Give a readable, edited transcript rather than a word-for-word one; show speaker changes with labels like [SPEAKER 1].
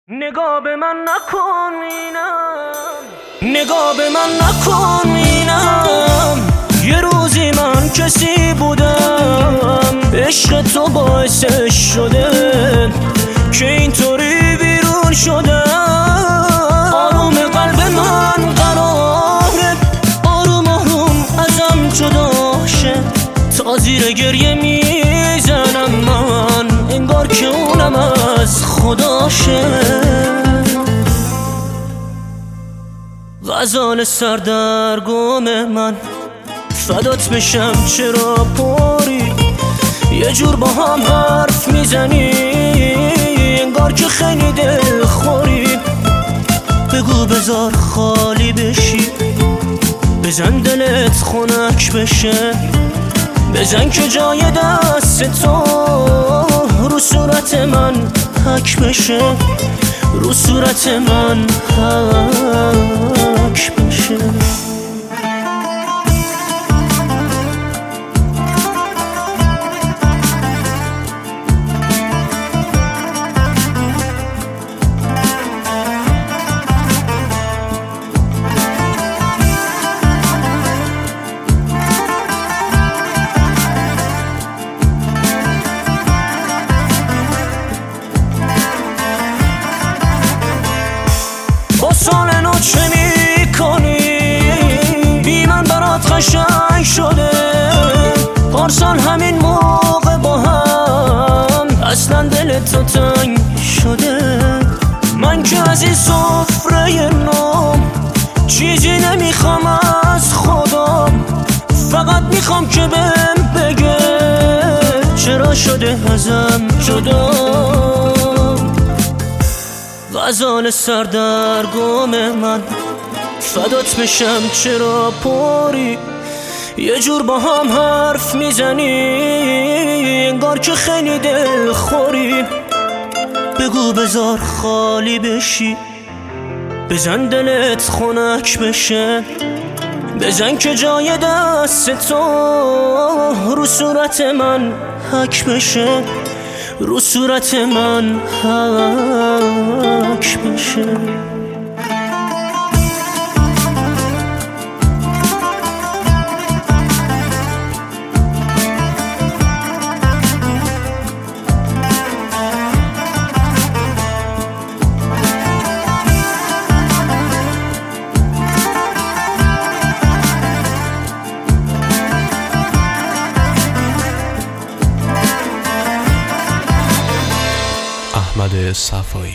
[SPEAKER 1] نگاه به من نکن اینم، نگاه به من نکن اینم. یه روزی من کسی بودم، عشق تو باعثش شده که اینطوری بیرون شدم. آروم قلب من قراره آروم آروم ازم جدا شه، تا زیر گریه میزنم من، انگار که اونم از خداشه. غزال سردرگم من، فدات بشم چرا پری یه جور با هم حرف میزنی، انگار که خیلی دل خوری. بگو بذار خالی بشی، بزن دلت خنک بشه، بزن که جای دست تو رو صورت من حک بشه، رو صورت من حک بشه. با سال نو چه می کنی؟ بی من برات قشنگ شده، پارسال همین موقع با هم اصلا دل تو تنگ شده. من که از این سفره نام چیزی نمیخوام از خودم، فقط میخوام که بهم بگه چرا شده ازم جدا. غزال سردرگم من، فدات بشم چرا پری یه جور با هم حرف میزنی، انگار که خیلی دل خوری. بگو بذار خالی بشی، بزن دلت خنک بشه، بزن که جای دست تو رو صورت من حک بشه، رو صورت من حک بشه.
[SPEAKER 2] احمد صفایی.